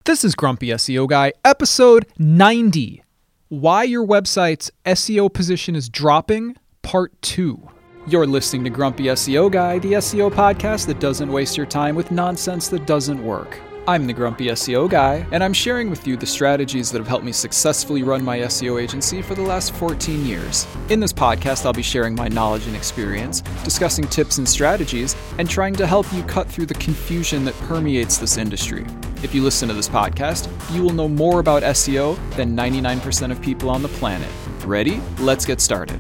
This is Grumpy SEO Guy, episode 90. Why your website's SEO position is dropping, part 2. You're listening to Grumpy SEO Guy, the SEO podcast that doesn't waste your time with nonsense that doesn't work. I'm the Grumpy SEO Guy, and I'm sharing with you the strategies that have helped me successfully run my SEO agency for the last 14 years. In this podcast, I'll be sharing my knowledge and experience, discussing tips and strategies, and trying to help you cut through the confusion that permeates this industry. If you listen to this podcast, you will know more about SEO than 99% of people on the planet. Ready? Let's get started.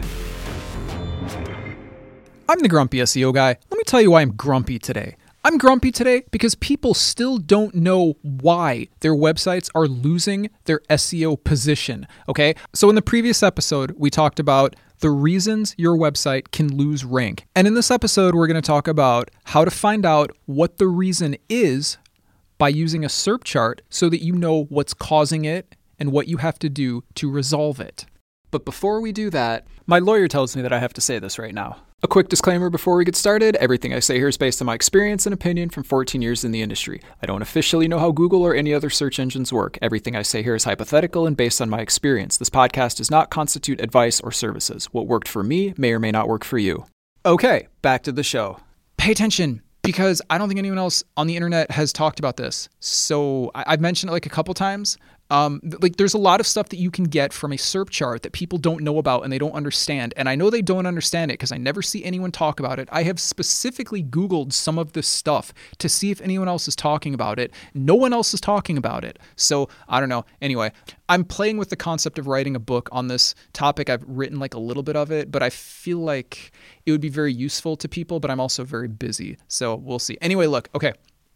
I'm the Grumpy SEO Guy. Let me tell you why I'm grumpy today. I'm grumpy today because people still don't know why their websites are losing their SEO position, okay? So in the previous episode, we talked about the reasons your website can lose rank. And in this episode, we're going to talk about how to find out what the reason is by using a SERP chart so that you know what's causing it and what you have to do to resolve it. But before we do that, my lawyer tells me that I have to say this right now. A quick disclaimer before we get started, everything I say here is based on my experience and opinion from 14 years in the industry. I don't officially know how Google or any other search engines work. Everything I say here is hypothetical and based on my experience. This podcast does not constitute advice or services. What worked for me may or may not work for you. Okay, back to the show. Pay attention, because I don't think anyone else on the internet has talked about this. So I've mentioned it like a couple times. There's a lot of stuff that you can get from a SERP chart that people don't know about and they don't understand. And I know they don't understand it because I never see anyone talk about it. I have specifically Googled some of this stuff to see if anyone else is talking about it. No one else is talking about it. So I don't know. Anyway, I'm playing with the concept of writing a book on this topic. I've written like a little bit of it, but I feel like it would be very useful to people, but I'm also very busy. So we'll see. Anyway, look, okay.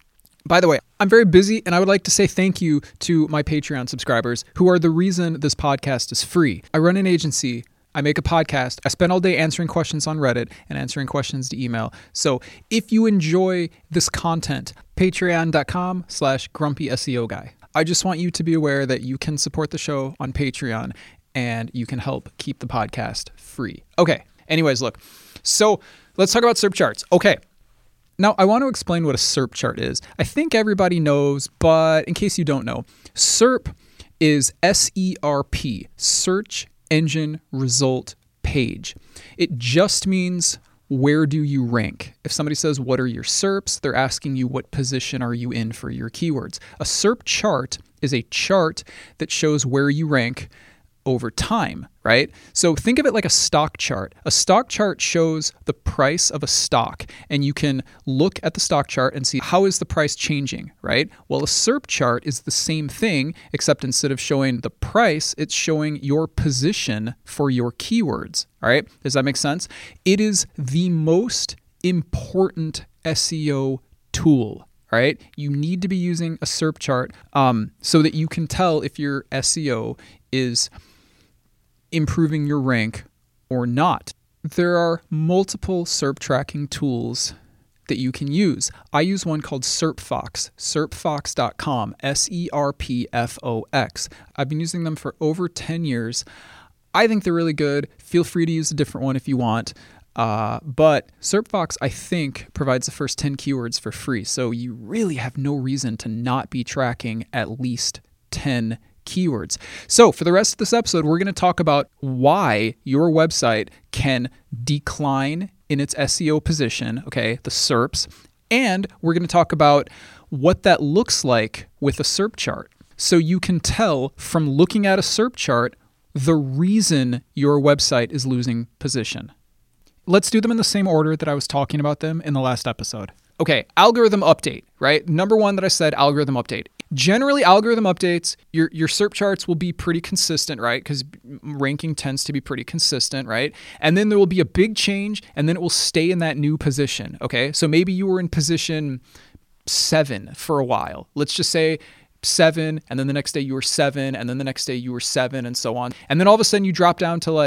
By the way, I'm very busy and I would like to say thank you to my Patreon subscribers who are the reason this podcast is free. I run an agency. I make a podcast. I spend all day answering questions on Reddit and answering questions to email. So if you enjoy this content, patreon.com/grumpy SEO guy. I just want you to be aware that you can support the show on Patreon and you can help keep the podcast free. Okay. Anyways, look. So let's talk about SERP charts. Okay. Now, I want to explain what a SERP chart is. I think everybody knows, but in case you don't know, SERP is SERP, Search Engine Result Page. It just means where do you rank? If somebody says, what are your SERPs? They're asking you what position are you in for your keywords. A SERP chart is a chart that shows where you rank over time, right? So think of it like a stock chart. A stock chart shows the price of a stock, and you can look at the stock chart and see how is the price changing, right? Well, a SERP chart is the same thing, except instead of showing the price, it's showing your position for your keywords, all right? Does that make sense? It is the most important SEO tool. All right, you need to be using a SERP chart so that you can tell if your SEO is improving your rank or not. There are multiple SERP tracking tools that you can use. I use one called SERPFox, serpfox.com, SERPFOX. I've been using them for over 10 years. I think they're really good. Feel free to use a different one if you want. But SERPFox, I think, provides the first 10 keywords for free. So you really have no reason to not be tracking at least 10 keywords. So for the rest of this episode, we're going to talk about why your website can decline in its SEO position, okay, the SERPs, and we're going to talk about what that looks like with a SERP chart. So you can tell from looking at a SERP chart the reason your website is losing position. Let's do them in the same order that I was talking about them in the last episode. Okay, algorithm update, right? Number one that I said, algorithm update. Generally, algorithm updates, your SERP charts will be pretty consistent, right? Because ranking tends to be pretty consistent, right? And then there will be a big change, and then it will stay in that new position, okay? So maybe you were in position 7 for a while. Let's just say 7, and then the next day you were 7, and then the next day you were 7, and so on. And then all of a sudden you drop down to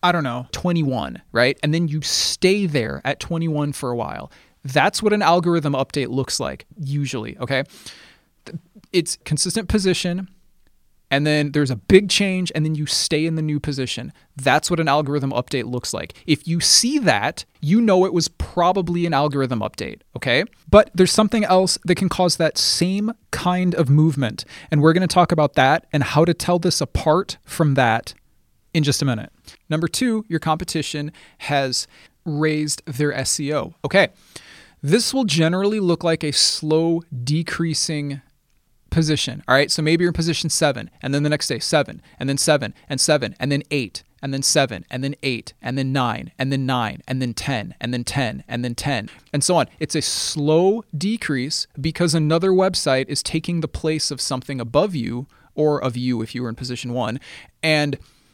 21, right? And then you stay there at 21 for a while. That's what an algorithm update looks like, usually, okay? It's consistent position, and then there's a big change, and then you stay in the new position. That's what an algorithm update looks like. If you see that, you know it was probably an algorithm update, okay? But there's something else that can cause that same kind of movement, and we're going to talk about that and how to tell this apart from that in just a minute. Number 2, your competition has raised their SEO. Okay, this will generally look like a slow decreasing position. All right, so maybe you're in position 7, and then the next day 7, and then 7, and 7, and then 8, and then 7, and then 8, and then 9, and then 9, and then 10, and then 10, and then 10, and so on. It's a slow decrease because another website is taking the place of something above you, or of you if you were in position 1, and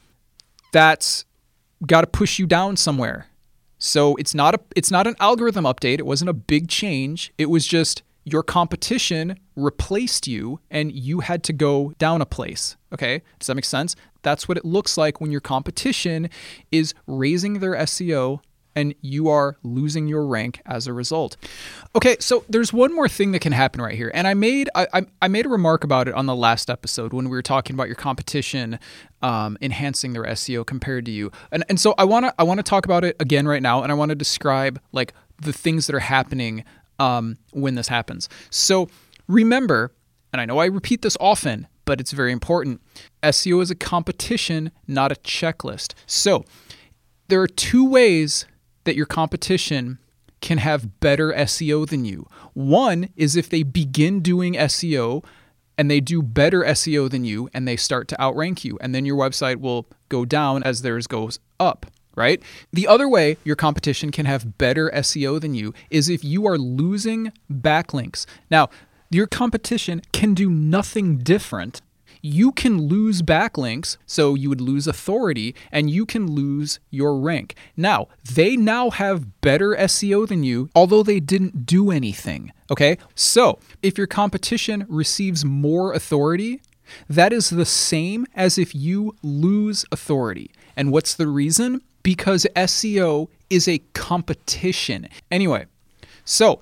that's got to push you down somewhere. So it's not an algorithm update. It wasn't a big change. It was just your competition replaced you and you had to go down a place. Okay, does that make sense? That's what it looks like when your competition is raising their SEO and you are losing your rank as a result. Okay, so there's one more thing that can happen right here. And I made a remark about it on the last episode when we were talking about your competition enhancing their SEO compared to you. And so I want to talk about it again right now, and I want to describe like the things that are happening when this happens. So remember, and I know I repeat this often, but it's very important, SEO is a competition, not a checklist. So there are 2 ways that your competition can have better SEO than you. One is if they begin doing SEO and they do better SEO than you and they start to outrank you, and then your website will go down as theirs goes up, right? The other way your competition can have better SEO than you is if you are losing backlinks. Now, your competition can do nothing different. You can lose backlinks, so you would lose authority, and you can lose your rank. Now, they now have better SEO than you, although they didn't do anything, okay? So, if your competition receives more authority, that is the same as if you lose authority. And what's the reason? Because SEO is a competition. Anyway, so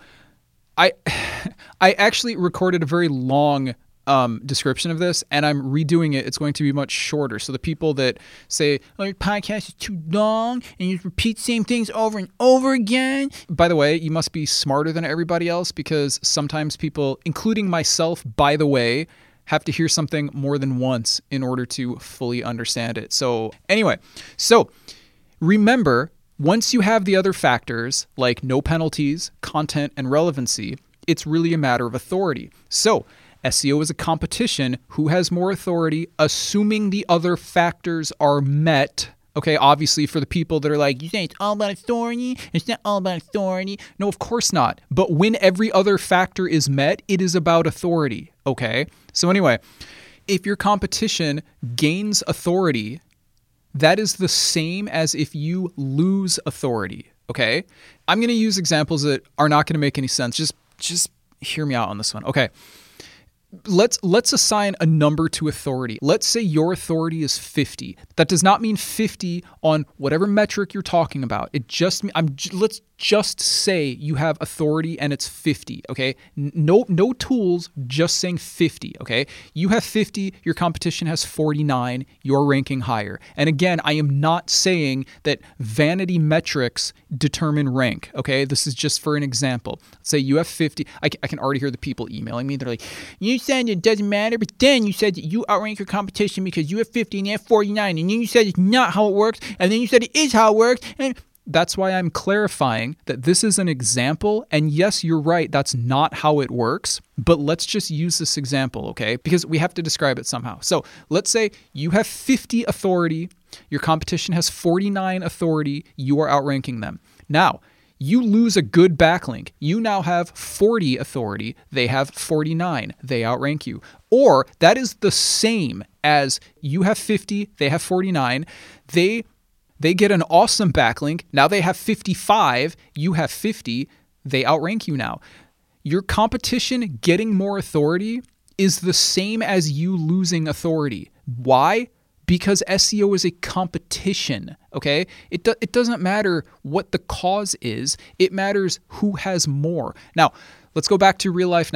I actually recorded a very long description of this, and I'm redoing it. It's going to be much shorter. So the people that say, oh, your podcast is too long and you repeat the same things over and over again. By the way, you must be smarter than everybody else, because sometimes people, including myself, by the way, have to hear something more than once in order to fully understand it. So anyway, remember, once you have the other factors like no penalties, content, and relevancy, it's really a matter of authority. So SEO is a competition. Who has more authority, assuming the other factors are met? Okay, obviously for the people that are like, you say it's all about authority, it's not all about authority. No, of course not. But when every other factor is met, it is about authority, okay? So anyway, if your competition gains authority, that is the same as if you lose authority, okay? I'm going to use examples that are not going to make any sense. Just hear me out on this one. Okay. Let's assign a number to authority. Let's say your authority is 50. That does not mean 50 on whatever metric you're talking about. Let's just say you have authority and it's 50, okay? No tools, just saying 50, okay? You have 50, your competition has 49, you're ranking higher. And again, I am not saying that vanity metrics determine rank, okay? This is just for an example. Let's say you have 50. I can already hear the people emailing me. They're like, you said it doesn't matter, but then you said that you outrank your competition because you have 50 and they have 49, and then you said it's not how it works, and then you said it is how it works, and that's why I'm clarifying that this is an example, and yes, you're right, that's not how it works, but let's just use this example, okay? Because we have to describe it somehow. So let's say you have 50 authority, your competition has 49 authority, you are outranking them. Now, you lose a good backlink. You now have 40 authority, they have 49, they outrank you. Or that is the same as you have 50, they have 49, they get an awesome backlink. Now they have 55, you have 50, they outrank you now. Your competition getting more authority is the same as you losing authority. Why? Because SEO is a competition, okay? It doesn't matter what the cause is. It matters who has more. Now, let's go back to real life now.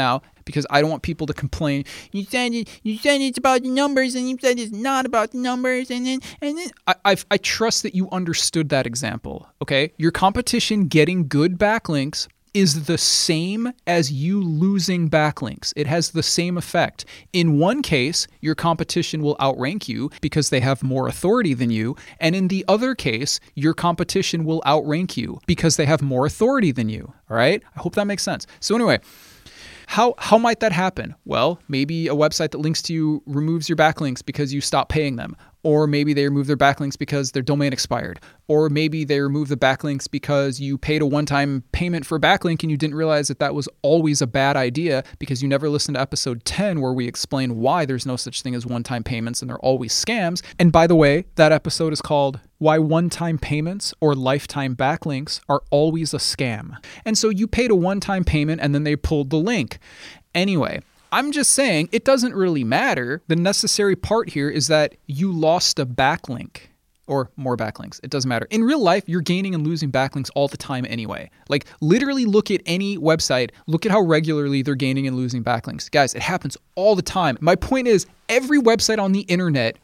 because I don't want people to complain. You said it's about the numbers, and you said it's not about the numbers, and then I trust that you understood that example. Okay, your competition getting good backlinks is the same as you losing backlinks. It has the same effect. In one case, your competition will outrank you because they have more authority than you. And in the other case, your competition will outrank you because they have more authority than you. All right? I hope that makes sense. So anyway, how might that happen? Well, maybe a website that links to you removes your backlinks because you stop paying them. Or maybe they remove their backlinks because their domain expired. Or maybe they remove the backlinks because you paid a one-time payment for a backlink and you didn't realize that was always a bad idea because you never listened to episode 10 where we explain why there's no such thing as one-time payments and they're always scams. And by the way, that episode is called Why One-Time Payments or Lifetime Backlinks Are Always a Scam. And so you paid a one-time payment and then they pulled the link. Anyway, I'm just saying it doesn't really matter. The necessary part here is that you lost a backlink or more backlinks. It doesn't matter. In real life, you're gaining and losing backlinks all the time anyway. Like literally look at any website, look at how regularly they're gaining and losing backlinks. Guys, it happens all the time. My point is every website on the internet,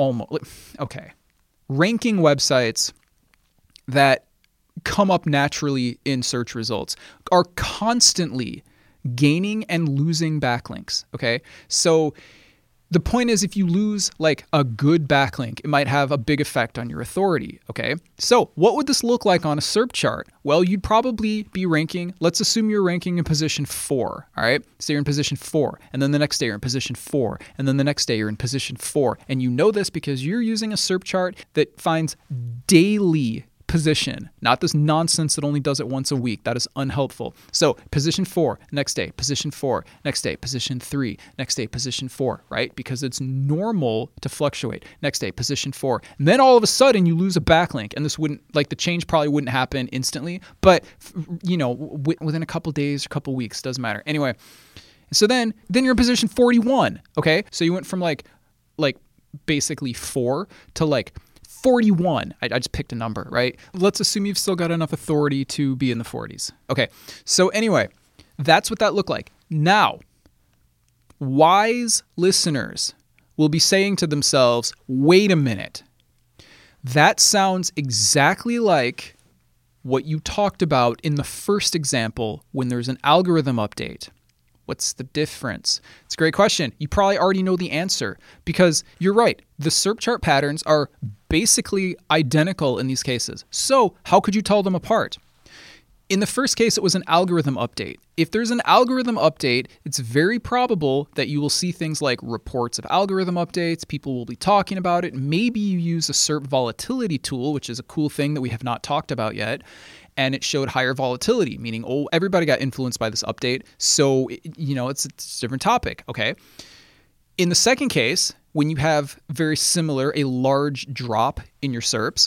ranking websites that come up naturally in search results are constantly gaining and losing backlinks, okay? So the point is if you lose like a good backlink, it might have a big effect on your authority, okay? So what would this look like on a SERP chart? Well, you'd probably be ranking, let's assume you're ranking in position 4, all right? So you're in position 4, and then the next day you're in position 4, and then the next day you're in position 4. And you know this because you're using a SERP chart that finds daily position, not this nonsense that only does it once a week. That is unhelpful. So position 4, next day, position 4, next day, position 3, next day, position 4, right? Because it's normal to fluctuate. Next day, position 4. And then all of a sudden you lose a backlink, and this wouldn't, like the change probably wouldn't happen instantly, but within a couple days or a couple weeks, doesn't matter. Anyway, so then you're in position 41, okay? So you went from like basically 4 to like 41. I just picked a number, right? Let's assume you've still got enough authority to be in the 40s. Okay, so anyway, that's what that looked like. Now, wise listeners will be saying to themselves, wait a minute. That sounds exactly like what you talked about in the first example when there's an algorithm update. What's the difference? It's a great question. You probably already know the answer because you're right. The SERP chart patterns are basically identical in these cases. So how could you tell them apart? In the first case, it was an algorithm update. If there's an algorithm update, it's very probable that you will see things like reports of algorithm updates. People will be talking about it. Maybe you use a SERP volatility tool, which is a cool thing that we have not talked about yet. And it showed higher volatility, meaning, everybody got influenced by this update. So, it's a different topic, okay? In the second case, when you have very similar, a large drop in your SERPs,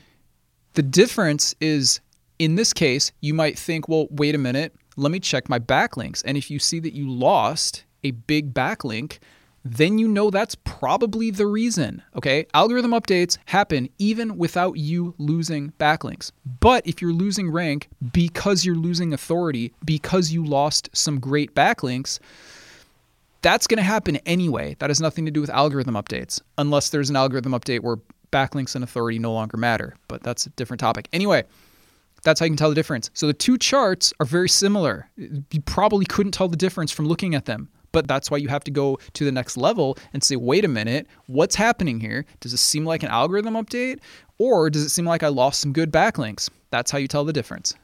the difference is, in this case, you might think, well, wait a minute, let me check my backlinks. And if you see that you lost a big backlink, then you know that's probably the reason, okay? Algorithm updates happen even without you losing backlinks. But if you're losing rank because you're losing authority, because you lost some great backlinks, that's going to happen anyway. That has nothing to do with algorithm updates, unless there's an algorithm update where backlinks and authority no longer matter. But that's a different topic. Anyway, that's how you can tell the difference. So the two charts are very similar. You probably couldn't tell the difference from looking at them. But that's why you have to go to the next level and say, wait a minute, what's happening here? Does it seem like an algorithm update? Or does it seem like I lost some good backlinks? That's how you tell the difference.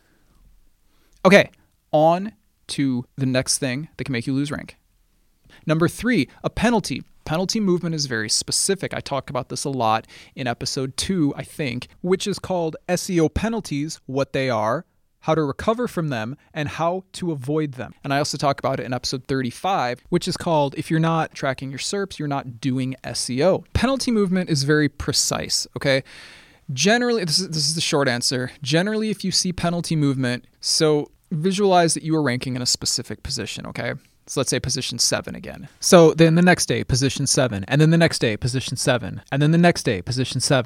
Okay, on to the next thing that can make you lose rank. Number 3, a penalty. Penalty movement is very specific. I talked about this a lot in episode 2, I think, which is called SEO penalties, what they are, how to recover from them, and how to avoid them. And I also talk about it in episode 35, which is called, if you're not tracking your SERPs, you're not doing SEO. Penalty movement is very precise, okay? Generally, this is the short answer. Generally, if you see penalty movement, so visualize that you are ranking in a specific position, okay? So let's say position 7 again. So then the next day, position 7, and then the next day, position 7, and then the next day, position 7.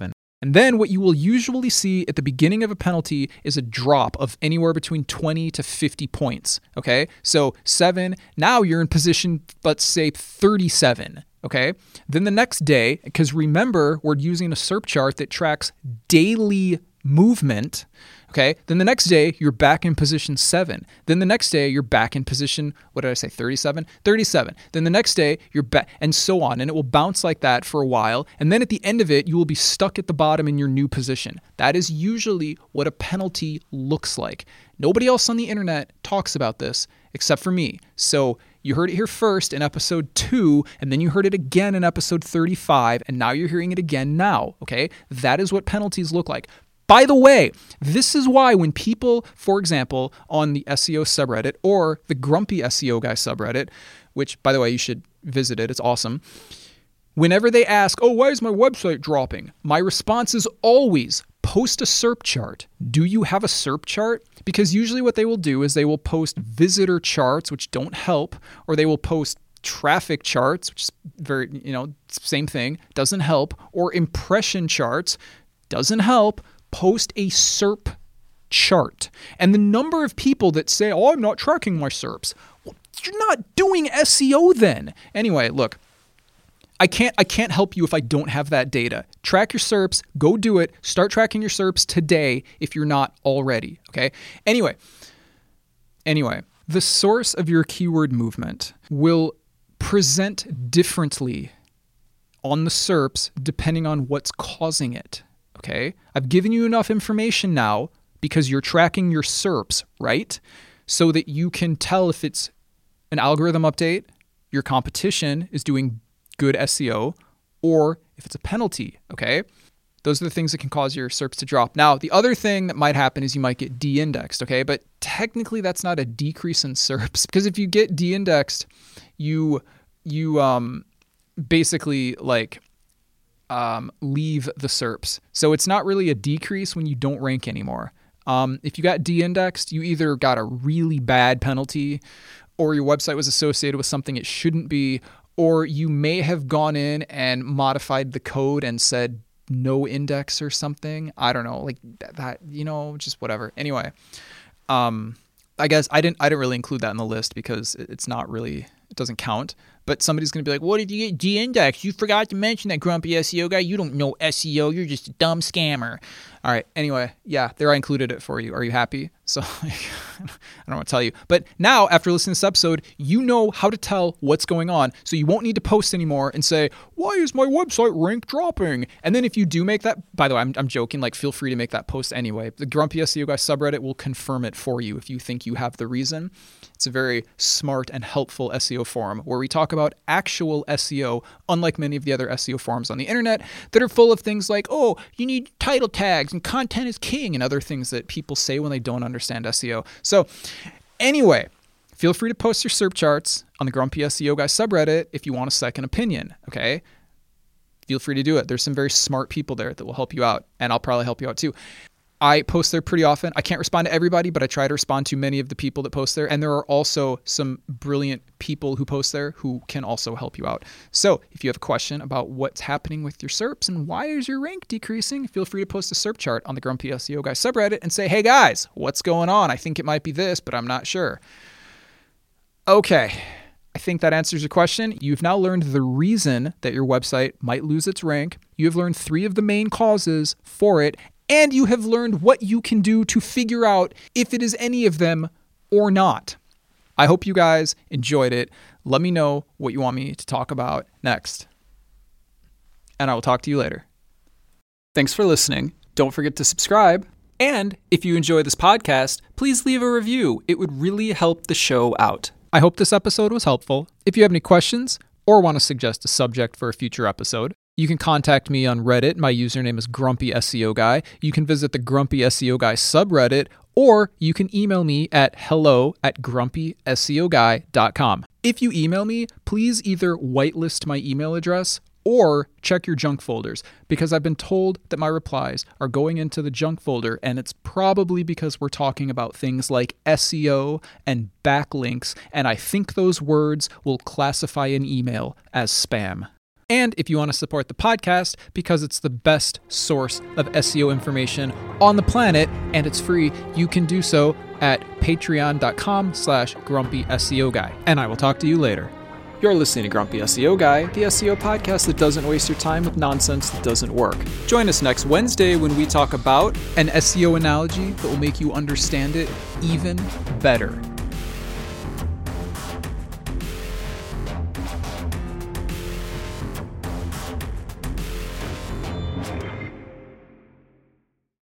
And then what you will usually see at the beginning of a penalty is a drop of anywhere between 20 to 50 points. Okay. So 7, now you're in position, let's say 37. Okay. Then the next day, because remember, we're using a SERP chart that tracks daily movement. Okay. Then the next day, you're back in position 7. Then the next day, you're back in position, what did I say, 37? 37. Then the next day, you're back, and so on. And it will bounce like that for a while. And then at the end of it, you will be stuck at the bottom in your new position. That is usually what a penalty looks like. Nobody else on the internet talks about this except for me. So you heard it here first in episode 2, and then you heard it again in episode 35, and now you're hearing it again now. Okay. That is what penalties look like. By the way, this is why when people, for example, on the SEO subreddit or the Grumpy SEO Guy subreddit, which, by the way, you should visit it, it's awesome. Whenever they ask, oh, why is my website dropping? My response is always, post a SERP chart. Do you have a SERP chart? Because usually what they will do is they will post visitor charts, which don't help, or they will post traffic charts, which is very, same thing, doesn't help, or impression charts, doesn't help. Post a SERP chart. And the number of people that say, oh, I'm not tracking my SERPs. Well, you're not doing SEO then. Anyway, look, I can't help you if I don't have that data. Track your SERPs, go do it. Start tracking your SERPs today if you're not already, okay? Anyway, the source of your keyword movement will present differently on the SERPs depending on what's causing it. Okay, I've given you enough information now because you're tracking your SERPs, right? So that you can tell if it's an algorithm update, your competition is doing good SEO, or if it's a penalty, okay? Those are the things that can cause your SERPs to drop. Now, the other thing that might happen is you might get de-indexed, okay? But technically that's not a decrease in SERPs, because if you get de-indexed, you basically leave the SERPs. So it's not really a decrease when you don't rank anymore. If you got de-indexed, you either got a really bad penalty, or your website was associated with something it shouldn't be, or you may have gone in and modified the code and said no index or something. I don't know, like that, just whatever. Anyway, I guess I didn't really include that in the list because it's not really, it doesn't count. But somebody's going to be like, what did you get de-indexed? You forgot to mention that, Grumpy SEO Guy. You don't know SEO. You're just a dumb scammer. All right. Anyway, yeah, there I included it for you. Are you happy? So I don't want to tell you. But now, after listening to this episode, you know how to tell what's going on. So you won't need to post anymore and say, why is my website rank dropping? And then if you do make that, by the way, I'm joking, feel free to make that post anyway. The Grumpy SEO Guy subreddit will confirm it for you if you think you have the reason. It's a very smart and helpful SEO forum where we talk about actual SEO, unlike many of the other SEO forums on the internet that are full of things like, oh, you need title tags and content is king and other things that people say when they don't understand SEO. So anyway, feel free to post your SERP charts on the Grumpy SEO Guy subreddit if you want a second opinion, okay? Feel free to do it. There's some very smart people there that will help you out, and I'll probably help you out too. I post there pretty often. I can't respond to everybody, but I try to respond to many of the people that post there. And there are also some brilliant people who post there who can also help you out. So if you have a question about what's happening with your SERPs and why is your rank decreasing, feel free to post a SERP chart on the Grumpy SEO Guy subreddit and say, hey guys, what's going on? I think it might be this, but I'm not sure. Okay. I think that answers your question. You've now learned the reason that your website might lose its rank. You have learned 3 of the main causes for it. And you have learned what you can do to figure out if it is any of them or not. I hope you guys enjoyed it. Let me know what you want me to talk about next. And I will talk to you later. Thanks for listening. Don't forget to subscribe. And if you enjoy this podcast, please leave a review. It would really help the show out. I hope this episode was helpful. If you have any questions or want to suggest a subject for a future episode, you can contact me on Reddit. My username is Grumpy SEO Guy. You can visit the Grumpy SEO Guy subreddit, or you can email me at hello@grumpyseoguy.com. If you email me, please either whitelist my email address or check your junk folders, because I've been told that my replies are going into the junk folder, and it's probably because we're talking about things like SEO and backlinks, and I think those words will classify an email as spam. And if you want to support the podcast because it's the best source of SEO information on the planet and it's free, you can do so at patreon.com/grumpy SEO guy. And I will talk to you later. You're listening to Grumpy SEO Guy, the SEO podcast that doesn't waste your time with nonsense that doesn't work. Join us next Wednesday when we talk about an SEO analogy that will make you understand it even better.